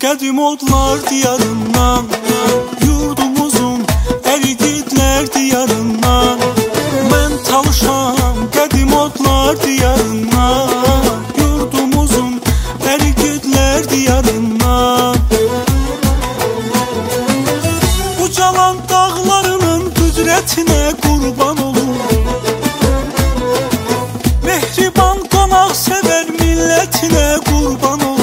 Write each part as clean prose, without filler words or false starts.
Qədim odlar diyarından, yurdumuzun ərididlər diyarından. Mən talışam qədim odlar diyarından, yurdumuzun ərididlər diyarından. Ucalan dağlarının qüdrətinə qurban olum, mehriban qonaq sevər millətinə qurban olum.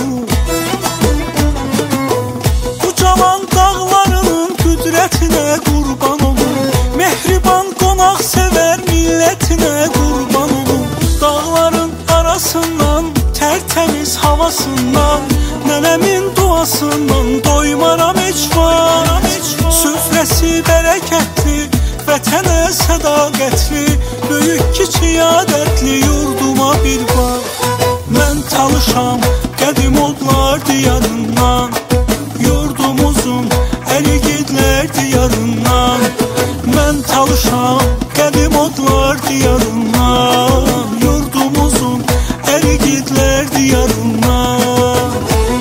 Qurban olum, mehriban qonaq sevər millətinə qurban olum. Dağların arasından, tərtəmiz havasından, nənəmin duasından doymaram heç vaxt. Süfrəsi bərəkətli, vətənə sədaqətli, böyük kiçik adətli yurduma bir bax. Mən talışam qədim odlar diyarından, yurdumuzun əligidlər diyarından. Mən talışam qədim odlar diyarından, yurdumuzun əligidlər diyarından.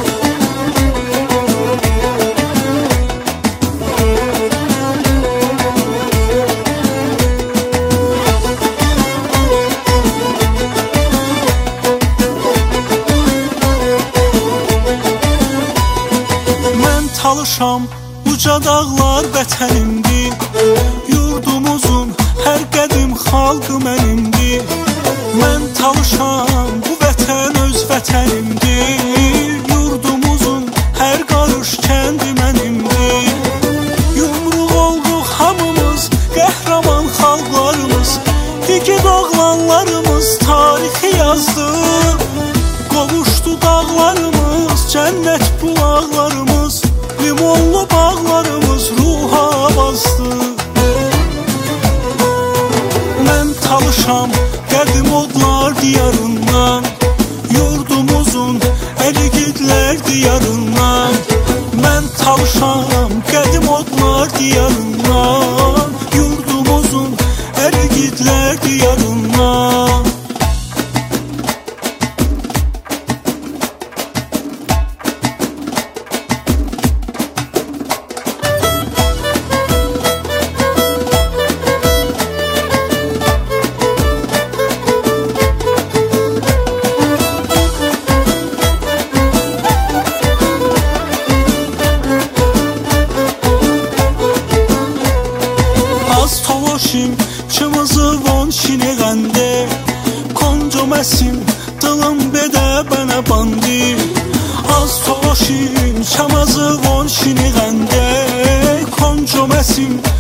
Mən talışam uca dağlar vətənimdir, yurdumuzun hər qədim xalqı mənimdir. Mən talışam bu vətən öz vətənimdir, yurdumuzun hər qarış kəndi mənimdir. Yumruq olduq hamımız, qəhrəman xalqlarımız, igid oğlanlarımız tarixi yazdı. Qovuşdu dağlarımız, cənnət bulaqlarımız, limonlu bağlarımız ruha bastı. Mən talışam qədim odlar diyarından, yurdumuzun əligidlər diyarından. Mən talışam qədim odlar diyarından, yurdumuzun əligidlər diyarından. Çımızı von şiniğəndə, konco məsim dılım bedə bənə bandi. Az tolaşim çamazı von şiniğəndə, konco məsim